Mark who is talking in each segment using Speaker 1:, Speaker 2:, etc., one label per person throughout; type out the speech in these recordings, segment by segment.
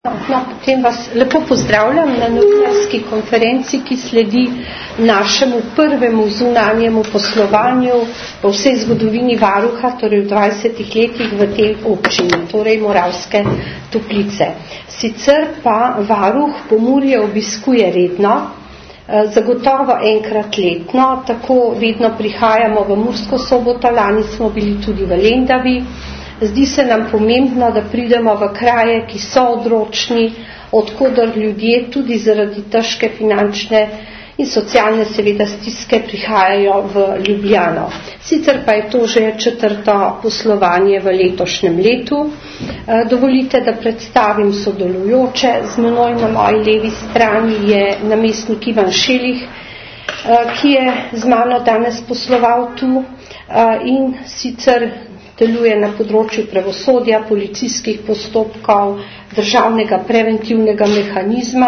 Speaker 1: No, potem vas lepo pozdravljam na novinarski konferenci, ki sledi našemu prvemu zunanjemu poslovanju po vsej zgodovini Varuha, torej v 20 letih v tej občini, torej Moravske Toplice. Sicer pa Varuh Pomurje obiskuje redno, zagotovo enkrat letno, tako vedno prihajamo v Mursko Soboto, lani smo bili tudi v Lendavi. Zdi se nam pomembno, da pridemo v kraje, ki so odročni, odkudar ljudje tudi zaradi težke finančne in socialne seveda stiske prihajajo v Ljubljano. Sicer pa je to že četrto poslovanje v letošnjem letu. Dovolite, da predstavim sodelujoče. Z menoj na moji levi strani je namestnik Ivan Šelih, ki je z mano danes posloval tu in sicer deluje na področju pravosodja, policijskih postopkov, državnega preventivnega mehanizma.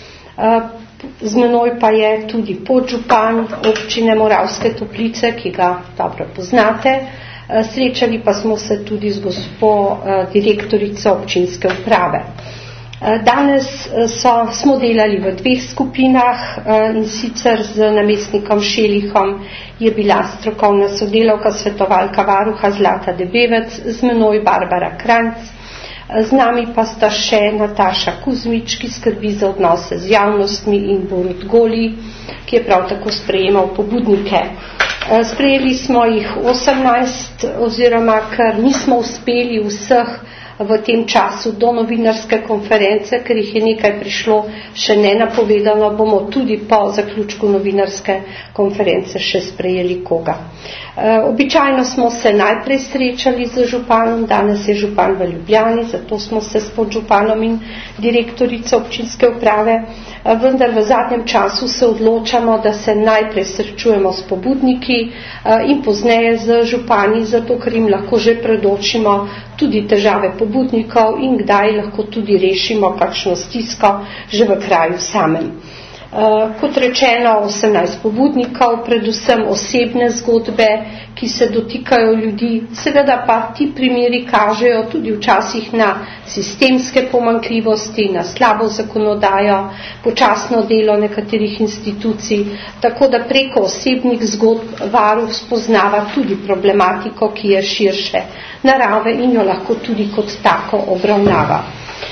Speaker 1: Z menoj pa je tudi podžupan občine Moravske Toplice, ki ga dobro poznate. Srečali pa smo se tudi z gospo direktorico občinske uprave. Danes smo delali v dveh skupinah in sicer z namestnikom Šelihom je bila strokovna sodelavka, svetovalka Varuha Zlata Debevec, z menoj Barbara Kranjc, z nami pa sta še Nataša Kuzmič, ki skrbi za odnose z javnostmi, in Borut Goli, ki je prav tako sprejemal pobudnike. Sprejeli smo jih 18, oziroma ker nismo uspeli vseh v tem času do novinarske konference, ker jih je nekaj prišlo še nenapovedano, bomo tudi po zaključku novinarske konference še sprejeli koga. Običajno smo se najprej srečali z županom, danes je župan v Ljubljani, zato smo se s podžupanom in direktorico občinske uprave, vendar v zadnjem času se odločamo, da se najprej srečujemo s pobudniki in pozneje z župani, zato ker jim lahko že predočimo tudi težave pobudnikov in kdaj lahko tudi rešimo kakšno stisko že v kraju samem. Kot rečeno, 18 pobudnikov, predvsem osebne zgodbe, ki se dotikajo ljudi, seveda pa ti primeri kažejo tudi včasih na sistemske pomanjkljivosti, na slabo zakonodajo, počasno delo nekaterih institucij, tako da preko osebnih zgodb Varuh spoznava tudi problematiko, ki je širše narave in jo lahko tudi kot tako obravnava.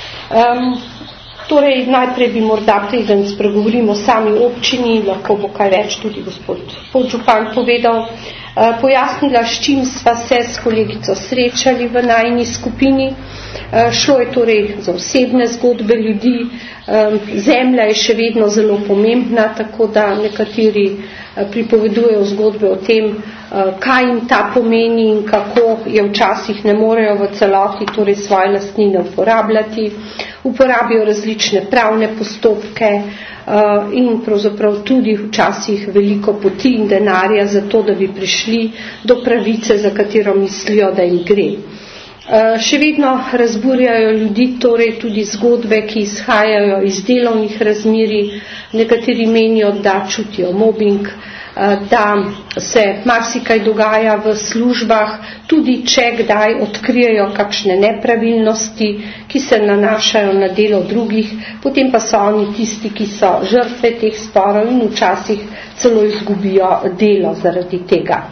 Speaker 1: Torej, najprej bi morda preden spregovorimo o sami občini, lahko bo kaj več tudi gospod podžupan povedal, pojasnila, s čim sva se s kolegico srečali v najini skupini. Šlo je torej za osebne zgodbe ljudi, zemlja je še vedno zelo pomembna, tako da nekateri pripovedujejo zgodbe o tem, kaj jim ta pomeni in kako je včasih ne morejo v celoti, torej svoje lastnine uporabljati. Uporabijo različne pravne postopke in pravzaprav tudi včasih veliko poti in denarja za to, da bi prišli do pravice, za katero mislijo, da jim gre. Še vedno razburjajo ljudi torej tudi zgodbe, ki izhajajo iz delovnih razmerij. Nekateri menijo, da čutijo mobbing, da se marsikaj dogaja v službah, tudi če kdaj odkrijejo kakšne nepravilnosti, ki se nanašajo na delo drugih, potem pa so oni tisti, ki so žrtve teh sporov in včasih celo izgubijo delo zaradi tega.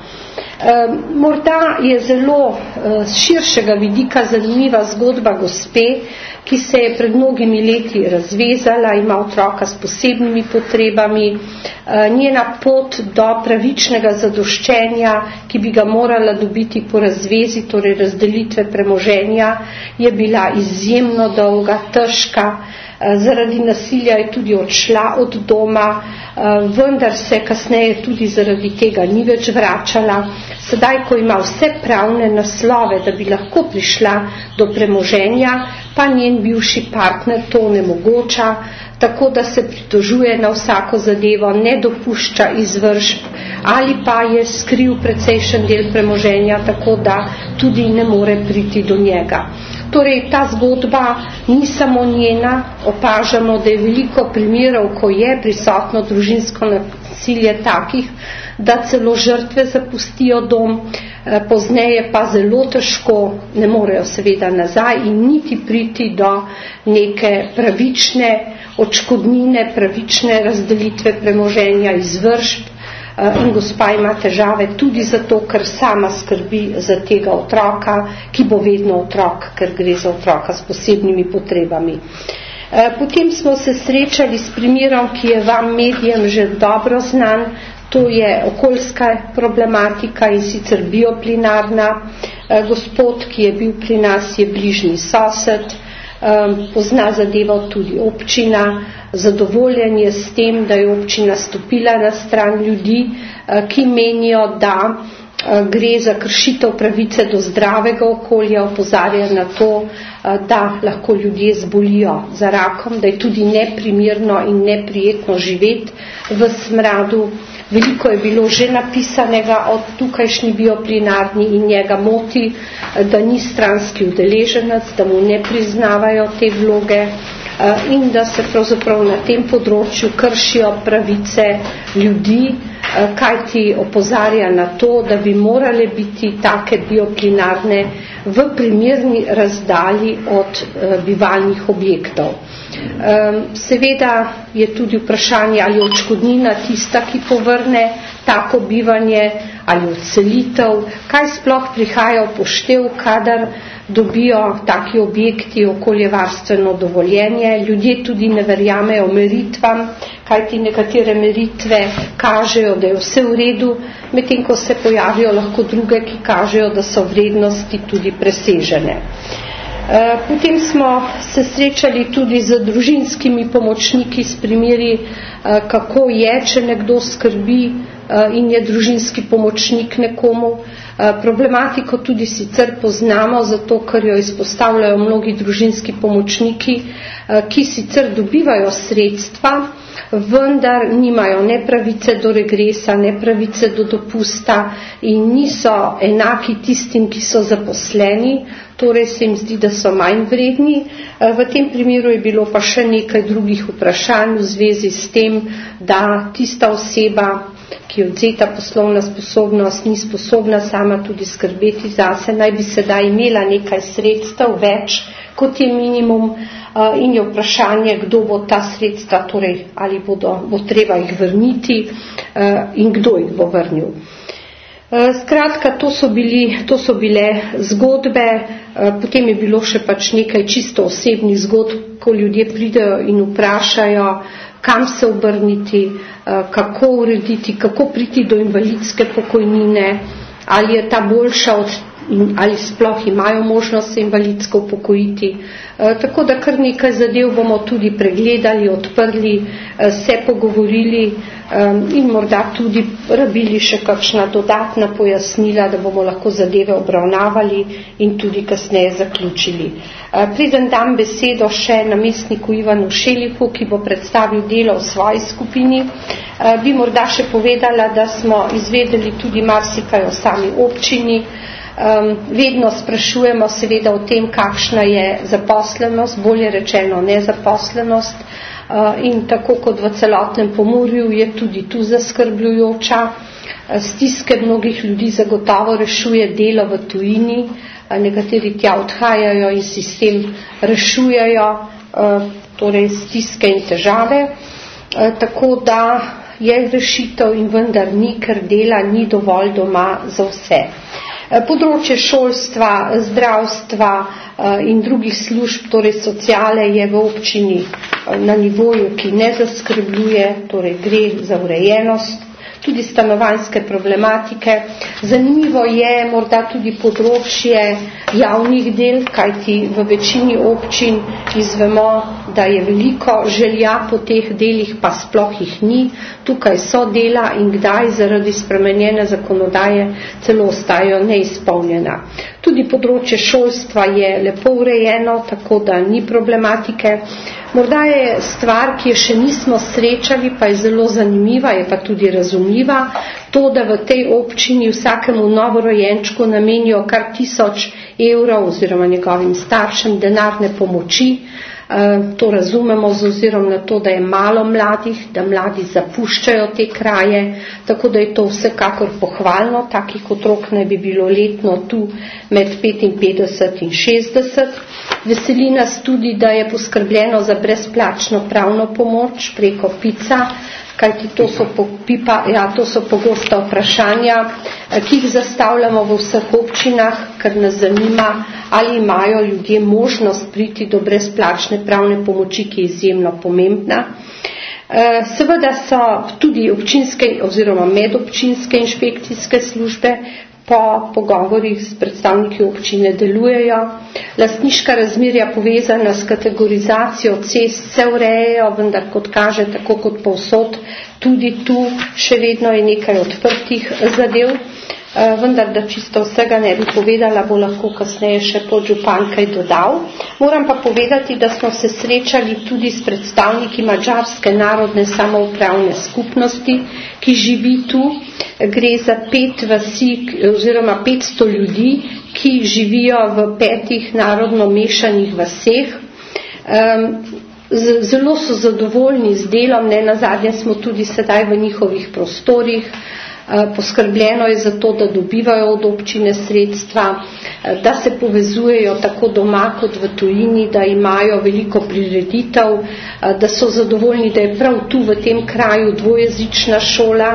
Speaker 1: Morda je zelo širšega vidika zanimiva zgodba gospe, ki se je pred mnogimi leti razvezala, ima otroka s posebnimi potrebami. Njena pot do pravičnega zadoščenja, ki bi ga morala dobiti po razvezi, torej razdelitve premoženja, je bila izjemno dolga, težka. Zaradi nasilja je tudi odšla od doma, vendar se kasneje tudi zaradi tega ni več vračala. Sedaj, ko ima vse pravne naslove, da bi lahko prišla do premoženja, pa njen bivši partner to onemogoča, tako da se pritožuje na vsako zadevo, ne dopušča izvršb ali pa je skril precejšen del premoženja, tako da tudi ne more priti do njega. Torej, ta zgodba ni samo njena, opažamo, da je veliko primerov, ko je prisotno družinsko nasilje takih, da celo žrtve zapustijo dom, pozneje pa zelo težko, ne morejo seveda nazaj in niti priti do neke pravične odškodnine, pravične razdelitve premoženja, izvršb. In gospa ima težave tudi zato, ker sama skrbi za tega otroka, ki bo vedno otrok, ker gre za otroka s posebnimi potrebami. Potem smo se srečali s primerom, ki je vam medijem že dobro znan, to je okoljska problematika in sicer bioplinarna. Gospod, ki je bil pri nas, je bližnji sosed, pozna zadevo tudi občina, zadovoljen je s tem, da je občina stopila na stran ljudi, ki menijo, da gre za kršitev pravice do zdravega okolja, opozarja na to, da lahko ljudje zbolijo za rakom, da je tudi neprimerno in neprijetno živeti v smradu. Veliko je bilo že napisanega o tukajšnji bioplinarni in njega moti, da ni stranski udeleženec, da mu ne priznavajo te vloge in da se pravzaprav na tem področju kršijo pravice ljudi, kajti opozarja na to, da bi morale biti take bioplinarne v primerni razdalji od bivalnih objektov. Seveda je tudi vprašanje, ali odškodnina tista, ki povrne tako bivanje, ali odselitev, kaj sploh prihaja v poštev, kadar dobijo taki objekti okoljevarstveno dovoljenje. Ljudje tudi ne verjamejo meritvam, kajti nekatere meritve kažejo, da je vse v redu, medtem ko se pojavijo lahko druge, ki kažejo, da so vrednosti tudi presežene. Potem smo se srečali tudi z družinskimi pomočniki s primeri, kako je, če nekdo skrbi in je družinski pomočnik nekomu. Problematiko tudi sicer poznamo, zato ker jo izpostavljajo mnogi družinski pomočniki, ki sicer dobivajo sredstva, vendar nimajo ne pravice do regresa, ne pravice do dopusta in niso enaki tistim, ki so zaposleni, torej se jim zdi, da so manj vredni. V tem primeru je bilo pa še nekaj drugih vprašanj v zvezi s tem, da tista oseba, ki je odzeta poslovna sposobnost, ni sposobna sama tudi skrbeti zase, naj bi sedaj imela nekaj sredstev več, kot je minimum, in je vprašanje, kdo bo ta sredstva, torej ali bo treba jih vrniti in kdo jih bo vrnil. Skratka, to so bile zgodbe, potem je bilo še pač nekaj čisto osebnih zgodb, ko ljudje pridejo in vprašajo, kam se obrniti, kako urediti, kako priti do invalidske pokojnine, ali je ta boljša ali sploh imajo možnost se invalidsko upokojiti. Tako da kar nekaj zadev bomo tudi pregledali, odprli, se pogovorili in morda tudi rabili še kakšna dodatna pojasnila, da bomo lahko zadeve obravnavali in tudi kasneje zaključili. Preden dam besedo še namestniku Ivanu Šelihu, ki bo predstavil delo v svoji skupini, bi morda še povedala, da smo izvedeli tudi marsikaj o sami občini. Vedno sprašujemo seveda o tem, kakšna je zaposlenost, bolje rečeno nezaposlenost, in tako kot v celotnem Pomurju je tudi tu zaskrbljujoča. Stiske mnogih ljudi zagotovo rešuje delo v tujini, nekateri tja odhajajo in sistem rešujejo, torej stiske in težave, tako da je rešitev in vendar ni, ker dela ni dovolj doma za vse. Področje šolstva, zdravstva in drugih služb, torej sociale, je v občini na nivoju, ki ne zaskrbljuje, torej gre za urejenost, tudi stanovanjske problematike. Zanimivo je morda tudi področje javnih del, kajti v večini občin izvemo, da je veliko želja po teh delih, pa sploh jih ni. Tukaj so dela in kdaj zaradi spremenjene zakonodaje celo ostajajo neizpolnjena. Tudi področje šolstva je lepo urejeno, tako da ni problematike. Morda je stvar, ki je še nismo srečali, pa je zelo zanimiva, je pa tudi razumljiva, to, da v tej občini vsakemu novorojenčku namenijo kar 1000 evrov oziroma njegovim staršem denarne pomoči. To razumemo z ozirom na to, da je malo mladih, da mladi zapuščajo te kraje, tako da je to vsekakor pohvalno. Takih otrok naj bi bilo letno tu med 55 in 60. Veseli nas tudi, da je poskrbljeno za brezplačno pravno pomoč preko PICA, kajti to so pogosta vprašanja, ki jih zastavljamo v vseh občinah, ker nas zanima, ali imajo ljudje možnost priti do brezplačne pravne pomoči, ki je izjemno pomembna. Seveda so tudi občinske oziroma medobčinske inšpekcijske službe po pogovorih s predstavniki občine delujejo. Lastniška razmerja povezana s kategorizacijo cest se urejajo, vendar kot kaže, tako kot povsod, tudi tu še vedno je nekaj odprtih zadev. Vendar, da čisto vsega ne bi povedala, bo lahko kasneje še podžupan kaj dodal. Moram pa povedati, da smo se srečali tudi s predstavniki madžarske narodne samoupravne skupnosti, ki živi tu. Gre za 5 vasi oziroma 500 ljudi, ki živijo v 5 narodno mešanih vaseh. Zelo so zadovoljni z delom, nenazadnje smo tudi sedaj v njihovih prostorih. Poskrbljeno je za to, da dobivajo od občine sredstva, da se povezujejo tako doma kot v tujini, da imajo veliko prireditev, da so zadovoljni, da je prav tu v tem kraju dvojezična šola.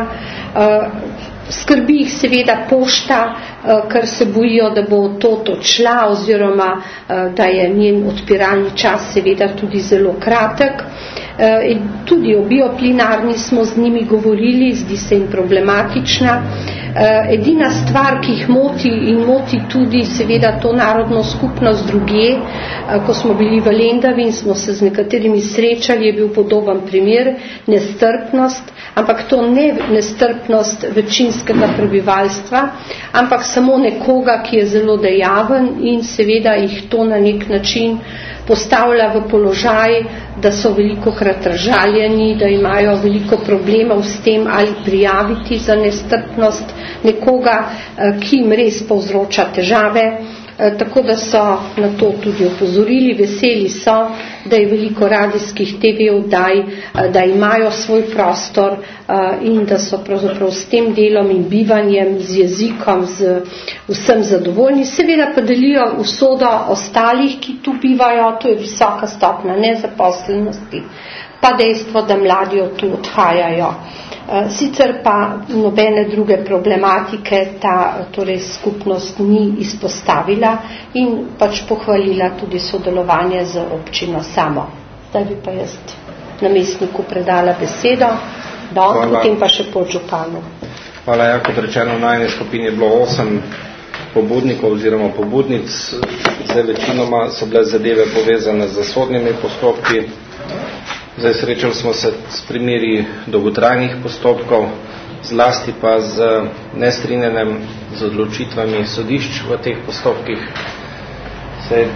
Speaker 1: Skrbi jih seveda pošta, ker se bojijo, da bo to odšla oziroma da je njen odpiralni čas seveda tudi zelo kratek. Tudi o bioplinarni smo z njimi govorili, zdi se jim problematična. Edina stvar, ki jih moti in moti tudi seveda to narodno skupnost drugje, ko smo bili v Lendavi in smo se z nekaterimi srečali, je bil podoben primer, nestrpnost, ampak to ne nestrpnost večinskega prebivalstva, ampak samo nekoga, ki je zelo dejaven in seveda jih to na nek način postavlja v položaj, da so velikokrat razžaljeni, da imajo veliko problemov s tem, ali prijaviti za nestrpnost nekoga, ki jim res povzroča težave. Tako da so na to tudi opozorili, veseli so, da je veliko radijskih TV oddaj, da imajo svoj prostor in da so pravzaprav s tem delom in bivanjem, z jezikom, z vsem zadovoljni. Seveda pa delijo usodo ostalih, ki tu bivajo, to je visoka stopnja nezaposlenosti, pa dejstvo, da mladi od tu odhajajo. Sicer pa nobene druge problematike ta torej skupnost ni izpostavila in pač pohvalila tudi sodelovanje z občino samo. Zdaj bi pa jaz namestniku predala besedo, potem pa še podžupanu.
Speaker 2: Hvala, ja, kot rečeno, v najni skupini je bilo 8 pobudnikov oziroma pobudnic. Zdaj večinoma so bile zadeve povezane z sodnimi postopki. Zdaj srečali smo se s primeri dolgotrajnih postopkov, zlasti pa z nestrinjenjem z odločitvami sodišč v teh postopkih. Zdaj,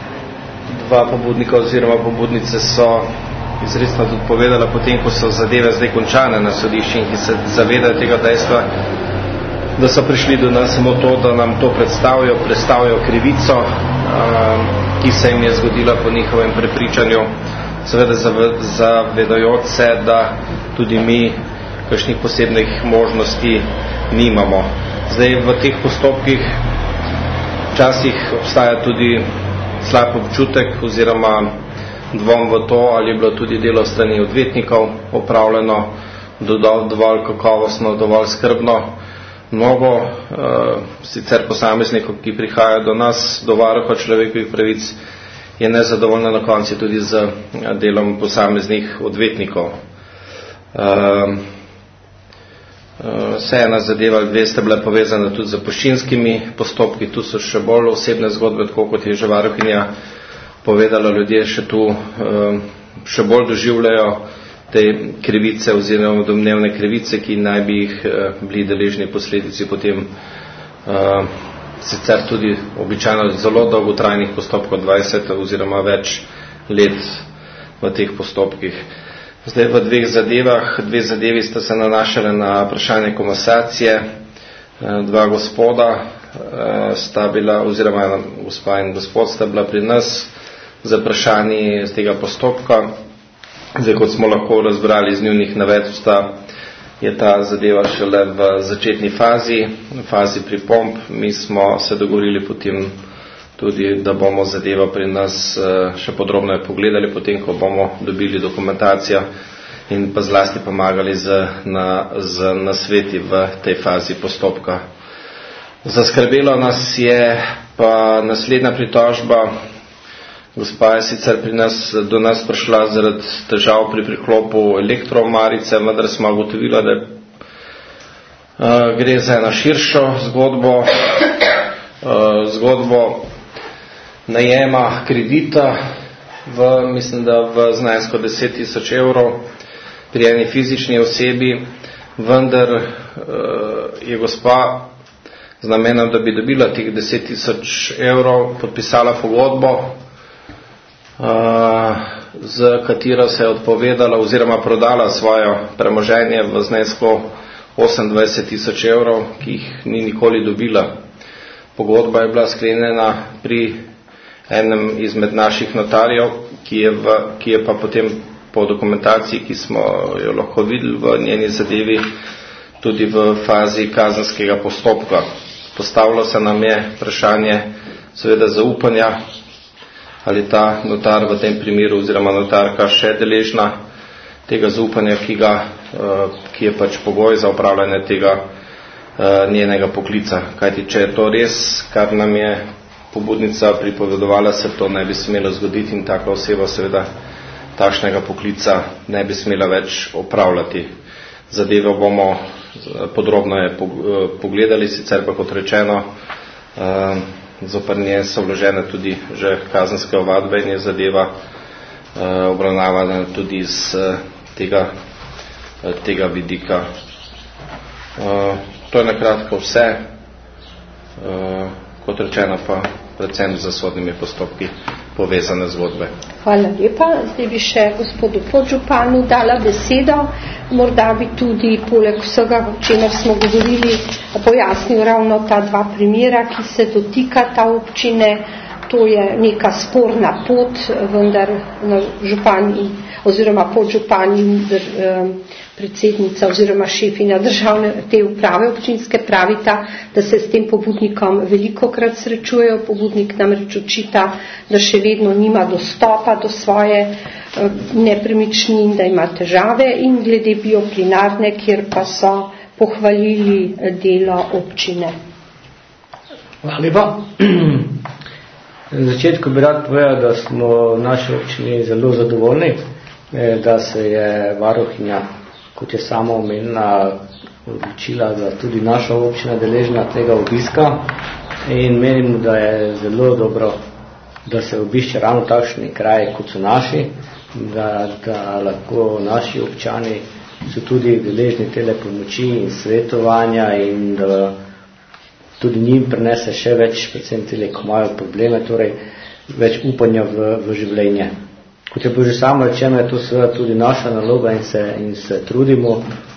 Speaker 2: 2 pobudnika oziroma pobudnice so izrecno tudi povedala, potem ko so zadeve zdaj končane na sodišči in ki se zavedajo tega dejstva, da so prišli do nas samo to, da nam to predstavijo krivico, ki se jim je zgodila po njihovem prepričanju, seveda zavedajoč se, da tudi mi kakšnih posebnih možnosti nimamo. Zdaj v teh postopkih včasih obstaja tudi slab občutek oziroma dvom v to, ali je bilo tudi delo strani odvetnikov opravljeno dovolj kakovostno, dovolj skrbno. Mnogo sicer posameznikov, ki prihajajo do nas, do varuha človekovih pravic, je nezadovoljna na koncu tudi z delom posameznih odvetnikov. Ena zadeva, 2 sta bile povezane tudi z zapuščinskimi postopki, tu so še bolj osebne zgodbe, tako kot je že varuhinja povedala, ljudje še tu še bolj doživljajo te krivice oziroma domnevne krivice, ki naj bi jih bili deležni posledici potem sicer tudi običajno zelo dolgotrajnih postopkov, 20 oziroma več let v teh postopkih. Zdaj v 2 zadevah, 2 zadevi sta se nanašale na vprašanje komasacije. 2 gospoda sta bila, oziroma gospa in gospod sta bila pri nas z vprašanji z tega postopka. Zdaj, kot smo lahko razbrali iz njunih navedb, je ta zadeva šele v začetni fazi pripomb. Mi smo se dogovorili potem tudi, da bomo zadevo pri nas še podrobno pogledali, potem, ko bomo dobili dokumentacijo in pa zlasti pomagali z nasveti v tej fazi postopka. Zaskrbelo nas je pa naslednja pritožba. Gospa je sicer do nas prišla zaradi težav pri priklopu elektroomarice, vendar smo ugotovili, da gre za eno širšo zgodbo najema kredita mislim, da v znesko 10.000 evrov pri eni fizični osebi, vendar je gospa z namenom, da bi dobila teh 10.000 evrov, podpisala pogodbo, z katero se je odpovedala oziroma prodala svoje premoženje v znesku 28.000 evrov, ki jih ni nikoli dobila. Pogodba je bila sklenjena pri enem izmed naših notarjev, ki je pa potem po dokumentaciji, ki smo jo lahko videli v njeni zadevi, tudi v fazi kazenskega postopka. Postavilo se nam je vprašanje seveda zaupanja, ali ta notar v tem primeru oziroma notarka še deležna tega zaupanja, ki je pač pogoj za opravljanje tega njenega poklica. Kajti, če je to res, kar nam je pobudnica pripovedovala, se to ne bi smelo zgoditi in taka oseba seveda takšnega poklica ne bi smela več opravljati. Zadevo bomo podrobno pogledali, sicer pa kot rečeno, zoper nje so vložene tudi že kazenske ovadbe in je zadeva obravnavana tudi iz tega vidika. To je nakratko vse, kot rečeno pa predvsem z sodnimi postopki povezane zgodbe.
Speaker 1: Hvala lepa. Zdaj bi še gospodu podžupanu dala besedo. Morda bi tudi poleg vsega, o čemer smo govorili, pojasnil ravno ta dva primera, ki se dotikata občine. To je neka sporna pot, vendar župani oziroma podžupani, predsednica oziroma šefinja državne te uprave občinske pravita, da se s tem pobudnikom velikokrat srečujejo. Pobudnik namreč očita, da še vedno nima dostopa do svoje nepremičnin, da ima težave, in glede bioplinarne, kjer pa so pohvalili delo občine.
Speaker 3: Hvala lepa. Na začetku bi rad povedal, da smo v naši občini zelo zadovoljni, da se je varuhinja, kot je sama omenila, odločila, da tudi naša občina deležna tega obiska, in menim, da je zelo dobro, da se obišče ravno takšni kraji, kot so naši, da lahko naši občani so tudi deležni tele pomoči in svetovanja in da tudi njim prinese še več, predvsem tele, ko imajo probleme, torej več upanja v življenje. Kot je bilo že samo rečeno, je to seveda tudi naša naloga in se trudimo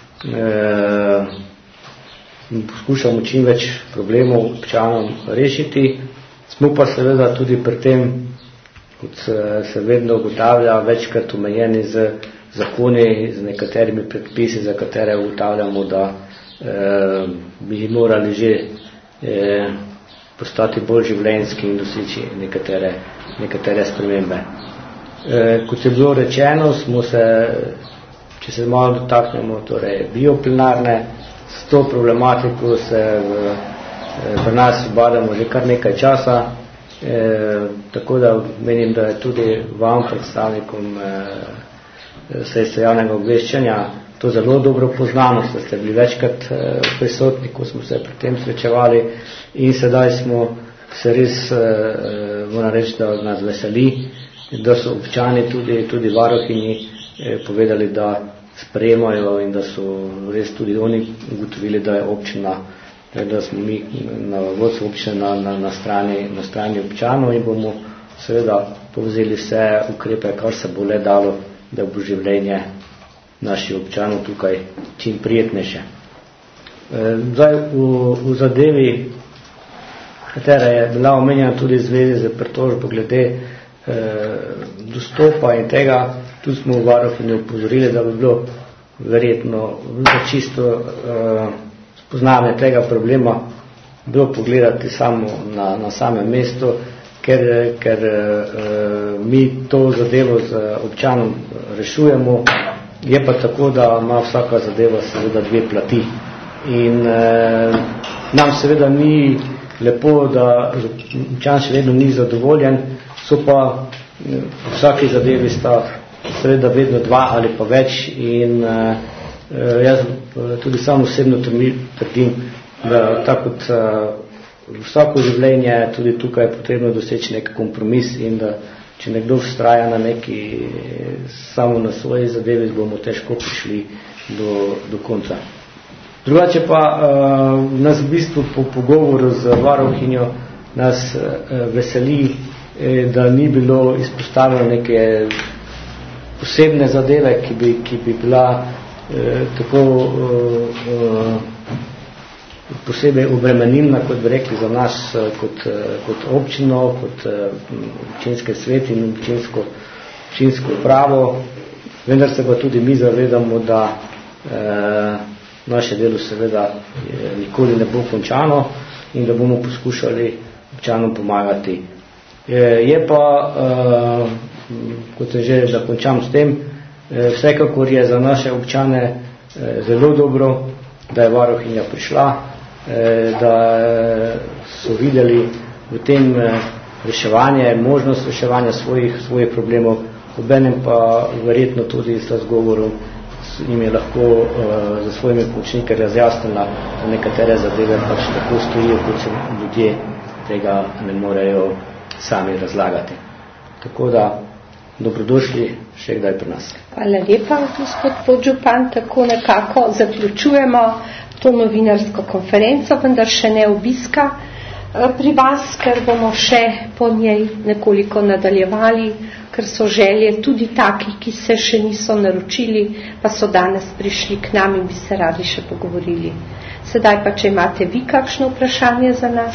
Speaker 3: in poskušamo čim več problemov občanom rešiti. Smo pa seveda tudi pri tem, kot se vedno ugotavlja, večkrat omejeni z zakoni, z nekaterimi predpisi, za katere ugotavljamo, da bi morali že postati bolj življenjski in doseči nekatere spremembe. Kot je bilo rečeno, smo se, če se malo dotaknemo, torej bioplinarne, s to problematiko se pri nas ubadamo že kar nekaj časa, tako da menim, da je tudi vam, predstavnikom sredstva javnega obveščanja, to zelo dobro poznano, ste bili večkrat prisotni, ko smo se pri tem srečevali, in sedaj smo se res, moram reči, da nas veseli, da so občani tudi varuhinji povedali, da sprejemajo in da so res tudi oni ugotovili, da je občina, da smo mi na vodstvu občine na strani občanov in bomo seveda povzeli vse ukrepe, kar se bo le dalo, da bo življenje naših občanov tukaj čim prijetnejše. Zdaj v zadevi, katera je bila omenjena tudi v zvezi z pritožbo glede dostopa in tega, tu smo v varuhinji upozorili, da bi bilo verjetno čisto spoznavanje tega problema bilo pogledati samo na samem mestu, ker mi to zadevo z občanom rešujemo. Je pa tako, da ima vsaka zadeva seveda dve plati. In nam seveda ni lepo, da občan še vedno ni zadovoljen, so pa vsaki zadevi sta seveda vedno dva ali pa več in jaz tudi sam osebno trdim, da tako kot vsako življenje tudi tukaj je potrebno doseči nek kompromis in da če nekdo vztraja na neki samo na svoji zadevi, bomo težko prišli do konca. Drugače pa nas v bistvu po pogovoru z varuhinjo nas veseli, da ni bilo izpostavljeno neke posebne zadeve, ki bi bila tako posebej obremenilna, kot bi rekli, za nas kot občino, kot občinske svet in občinsko pravo, vendar se pa tudi mi zavedamo, da naše delo seveda nikoli ne bo končano in da bomo poskušali občanom pomagati. Je pa, kot je že, da končam s tem, vsekakor je za naše občane zelo dobro, da je varuhinja prišla, da so videli v tem reševanje, možnost reševanja svojih problemov, obenem pa verjetno tudi z razgovorom jim je lahko za svojimi pomočniki razjasnila, da nekatere zadeve pač tako stojijo, kot se ljudje tega ne morejo sami razlagati. Tako da dobrodošli še kdaj pri nas.
Speaker 1: Hvala lepa, gospod podžupan. Tako nekako zaključujemo to novinarsko konferenco, vendar še ne obiska pri vas, ker bomo še po njej nekoliko nadaljevali, ker so želje tudi takih, ki se še niso naročili, pa so danes prišli k nam in bi se radi še pogovorili. Sedaj pa, če imate vi kakšno vprašanje za nas?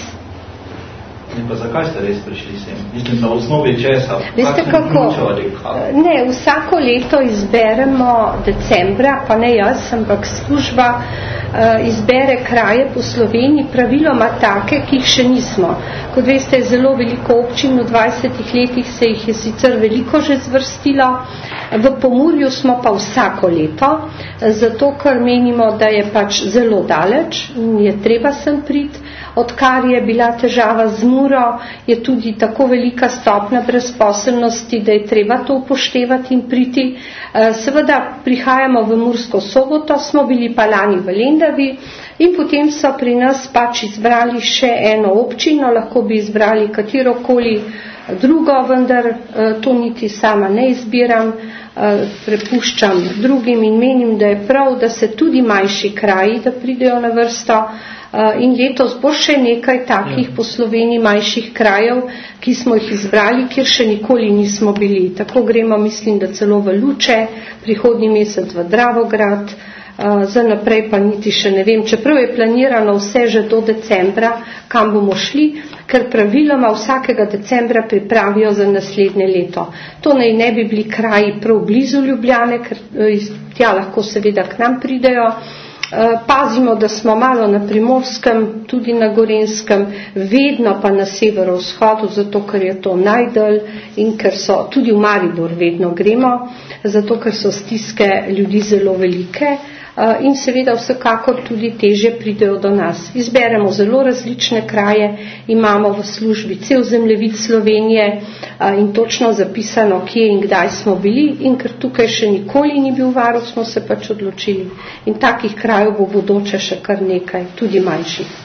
Speaker 4: Pa zakaj ste res prišli sem? Mislim, na osnovi česa?
Speaker 1: Veste kako? Ne, vsako leto izberemo decembra, pa ne jaz, ampak služba izbere kraje po Sloveniji, praviloma take, ki jih še nismo. Kot veste, je zelo veliko občin, v 20 letih se jih je sicer veliko že zvrstilo, v Pomurju smo pa vsako leto, zato ker menimo, da je pač zelo daleč in je treba sem priti. Odkar je bila težava z Muro, je tudi tako velika stopnja brezposelnosti, da je treba to upoštevati in priti. Seveda prihajamo v Mursko Soboto, smo bili pa lani v Lendavi in potem so pri nas pač izbrali še eno občino, lahko bi izbrali katerokoli drugo, vendar to niti sama ne izbiram, prepuščam drugim in menim, da je prav, da se tudi manjši kraji, da pridejo na vrsto. In letos bo še nekaj takih po Sloveniji manjših krajev, ki smo jih izbrali, kjer še nikoli nismo bili. Tako gremo, mislim, da celo v Luče, prihodnji mesec v Dravograd, za naprej pa niti še ne vem, čeprav je planirano vse že do decembra, kam bomo šli, ker praviloma vsakega decembra pripravijo za naslednje leto. To naj ne bi bili kraji prav blizu Ljubljane, ker tja lahko seveda k nam pridejo. Pazimo, da smo malo na Primorskem, tudi na Gorenskem, vedno pa na severovzhodu, zato ker je to najdalj in ker so tudi v Maribor vedno gremo, zato ker so stiske ljudi zelo velike in seveda vsekakor tudi teže pridejo do nas. Izberemo zelo različne kraje, imamo v službi cel zemljevid Slovenije in točno zapisano, kje in kdaj smo bili, in ker tukaj še nikoli ni bil varuh, smo se pač odločili. In takih krajev bo bodoče še kar nekaj, tudi manjših.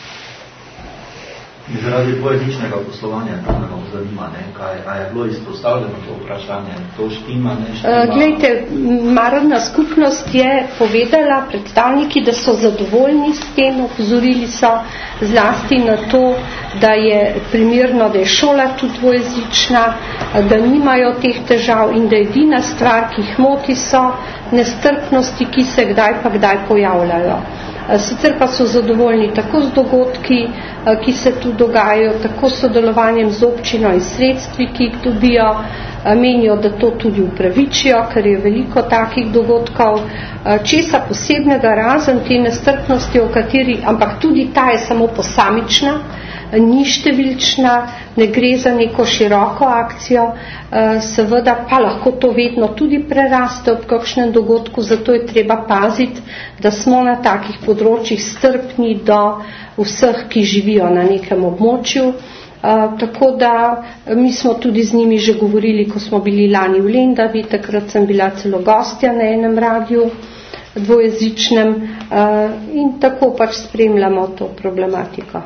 Speaker 4: Zaradi dvojezičnega poslovanja to me zanima, a je bilo izpostavljeno to vprašanje, to štima, ne štima?
Speaker 1: Glejte, narodna skupnost je povedala predstavniki, da so zadovoljni s tem, opozorili so zlasti na to, da je primerno, da je šola tudi dvojezična, da nimajo teh težav in da edina stvar, ki jih moti, so nestrpnosti, ki se kdaj pa kdaj pojavljajo. Sicer pa so zadovoljni tako z dogodki, ki se tu dogajajo, tako s sodelovanjem z občino in sredstvi, ki jih dobijo, menijo, da to tudi upravičijo, ker je veliko takih dogodkov, česa posebnega razen te nestrpnosti, ampak tudi ta je samo posamična, ni številčna, ne gre za neko široko akcijo, seveda pa lahko to vedno tudi preraste ob kakšnem dogodku, zato je treba paziti, da smo na takih področjih strpni do vseh, ki živijo na nekem območju. Tako da mi smo tudi z njimi že govorili, ko smo bili lani v Lendavi, takrat sem bila celo gostja na enem radiju dvojezičnem in tako pač spremljamo to problematiko.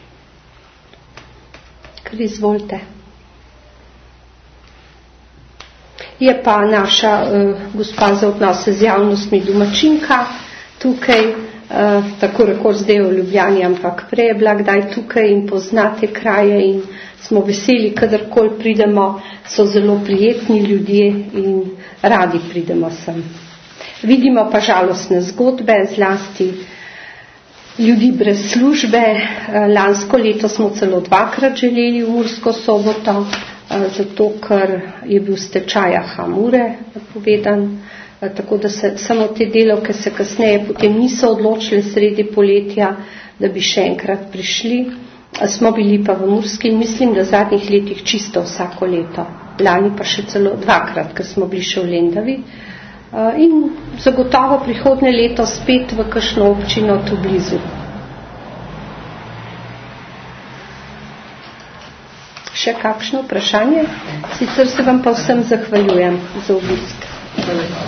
Speaker 1: Kar izvolite. Je pa naša gospa za odnose z javnostmi domačinka tukaj, tako rekoč zdaj v Ljubljani, ampak prej je bila kdaj tukaj in poznate kraje in smo veseli, kadarkoli pridemo, so zelo prijetni ljudje in radi pridemo sem. Vidimo pa žalostne zgodbe, zlasti ljudi brez službe. Lansko leto smo celo 2-krat želeli v Mursko Soboto, zato ker je bil stečaja Hamure povedan, tako da se samo te delavke se kasneje potem niso odločili sredi poletja, da bi še enkrat prišli. Smo bili pa v Murski in mislim, da v zadnjih letih čisto vsako leto. Lani pa še celo 2-krat, ker smo bili še v Lendavi. In zagotovo prihodnje leto spet v kakšno občino tu blizu. Še kakšno vprašanje? Sicer se vam pa vsem zahvaljujem za obisk.